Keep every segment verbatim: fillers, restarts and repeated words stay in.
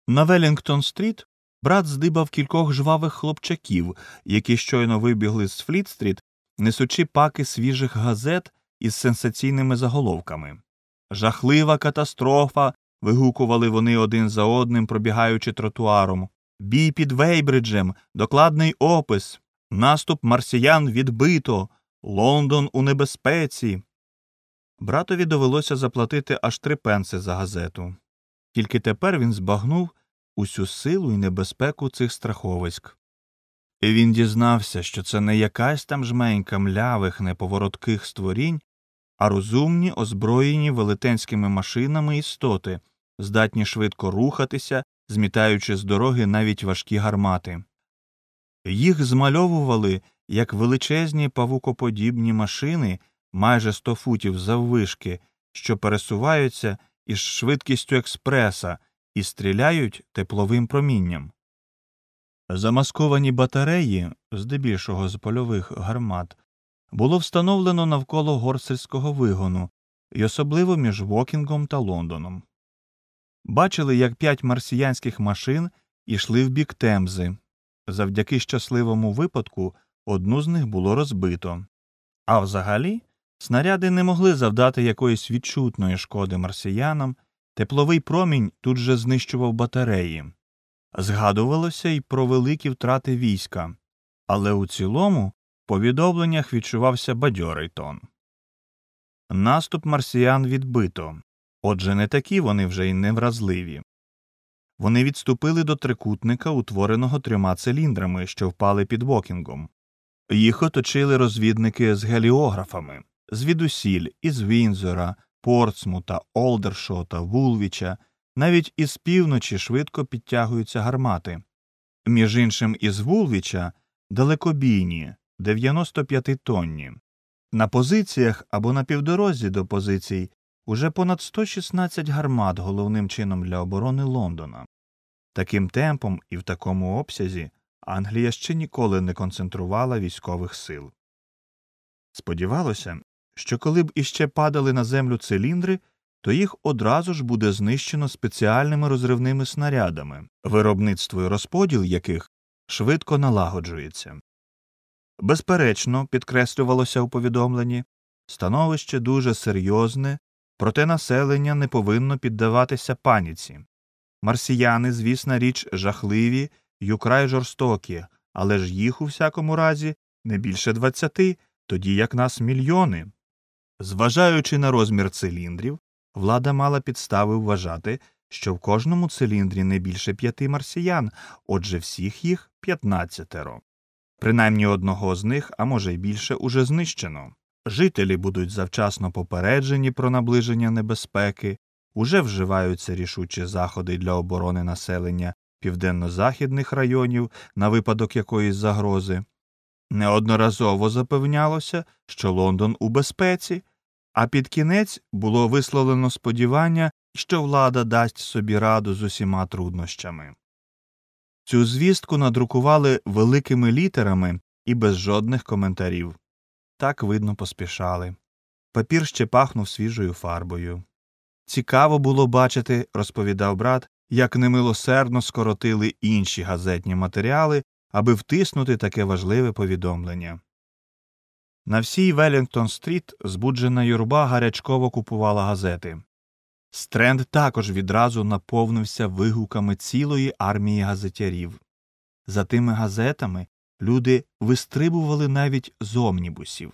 На Велінгтон-стріт брат здибав кількох жвавих хлопчаків, які щойно вибігли з Фліт-стріт, несучи паки свіжих газет із сенсаційними заголовками. «Жахлива катастрофа!» – вигукували вони один за одним, пробігаючи тротуаром. «Бій під Вейбриджем! Докладний опис! Наступ марсіян відбито! Лондон у небезпеці!» Братові довелося заплатити аж три пенси за газету. Тільки тепер він збагнув усю силу і небезпеку цих страховиськ. І він дізнався, що це не якась там жменька млявих, неповоротких створінь, а розумні, озброєні велетенськими машинами істоти, здатні швидко рухатися, змітаючи з дороги навіть важкі гармати. Їх змальовували як величезні павукоподібні машини майже сто футів заввишки, що пересуваються із швидкістю експреса і стріляють тепловим промінням. Замасковані батареї, здебільшого з польових гармат, було встановлено навколо горсельського вигону, і особливо між Вокінгом та Лондоном. Бачили, як п'ять марсіянських машин ішли в бік Темзи. Завдяки щасливому випадку одну з них було розбито. А взагалі, снаряди не могли завдати якоїсь відчутної шкоди марсіянам, тепловий промінь тут же знищував батареї. Згадувалося й про великі втрати війська, але у цілому в повідомленнях відчувався бадьорий тон. Наступ марсіян відбито, отже не такі вони вже й невразливі. Вони відступили до трикутника, утвореного трьома циліндрами, що впали під Вокінгом. Їх оточили розвідники з геліографами, звідусіль, із Віндзора, Портсмута, Олдершота, Вулвіча, навіть із півночі швидко підтягуються гармати. Між іншим із Вулвіча далекобійні, дев'яносто п'ятитонні. На позиціях або на півдорозі до позицій уже понад сто шістнадцять гармат, головним чином для оборони Лондона. Таким темпом і в такому обсязі Англія ще ніколи не концентрувала військових сил. Сподівалося, що коли б іще падали на землю циліндри, то їх одразу ж буде знищено спеціальними розривними снарядами, виробництво і розподіл яких швидко налагоджується. Безперечно, підкреслювалося у повідомленні, становище дуже серйозне, проте населення не повинно піддаватися паніці. Марсіяни, звісна річ, жахливі й украй жорстокі, але ж їх у всякому разі не більше двадцяти, тоді як нас мільйони. Зважаючи на розмір циліндрів, влада мала підстави вважати, що в кожному циліндрі не більше п'яти марсіян, отже всіх їх п'ятнадцятеро. Принаймні одного з них, а може й більше, уже знищено. Жителі будуть завчасно попереджені про наближення небезпеки, уже вживаються рішучі заходи для оборони населення південно-західних районів на випадок якоїсь загрози. Неодноразово запевнялося, що Лондон у безпеці, а під кінець було висловлено сподівання, що влада дасть собі раду з усіма труднощами. Цю звістку надрукували великими літерами і без жодних коментарів. Так, видно, поспішали. Папір ще пахнув свіжою фарбою. Цікаво було бачити, розповідав брат, як немилосердно скоротили інші газетні матеріали, аби втиснути таке важливе повідомлення. На всій Велінгтон-стріт збуджена юрба гарячково купувала газети. Стренд також відразу наповнився вигуками цілої армії газетярів. За тими газетами люди вистрибували навіть з омнібусів.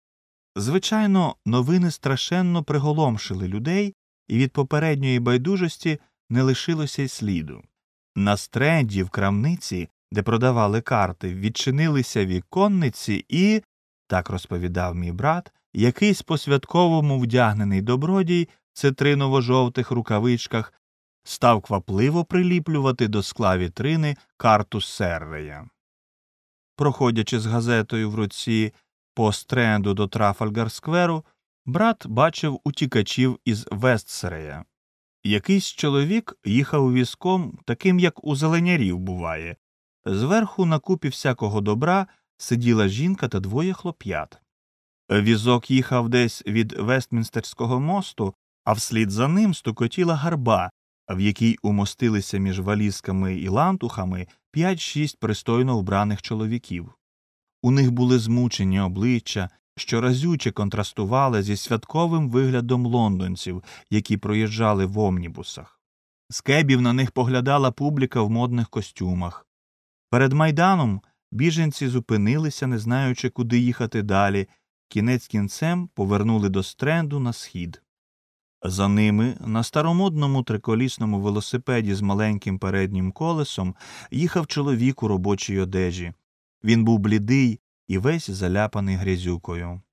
Звичайно, новини страшенно приголомшили людей, і від попередньої байдужості не лишилося й сліду. На Стренді в крамниці, де продавали карти, відчинилися віконниці і, так розповідав мій брат, якийсь по-святковому вдягнений добродій в цитриново-жовтих рукавичках став квапливо приліплювати до скла вітрини карту Серрея. Проходячи з газетою в руці по Стренду до Трафальгар-скверу, брат бачив утікачів із Вестсерея. Якийсь чоловік їхав візком, таким, як у зеленярів буває. Зверху на купі всякого добра сиділа жінка та двоє хлоп'ят. Візок їхав десь від Вестмінстерського мосту, а вслід за ним стукотіла гарба, в якій умостилися між валізками і лантухами п'ять-шість пристойно вбраних чоловіків. У них були змучені обличчя, що разюче контрастували зі святковим виглядом лондонців, які проїжджали в омнібусах. З кебів на них поглядала публіка в модних костюмах. Перед майданом біженці зупинилися, не знаючи, куди їхати далі, кінець кінцем повернули до Стренду на схід. За ними на старомодному триколісному велосипеді з маленьким переднім колесом їхав чоловік у робочій одежі. Він був блідий і весь заляпаний грязюкою.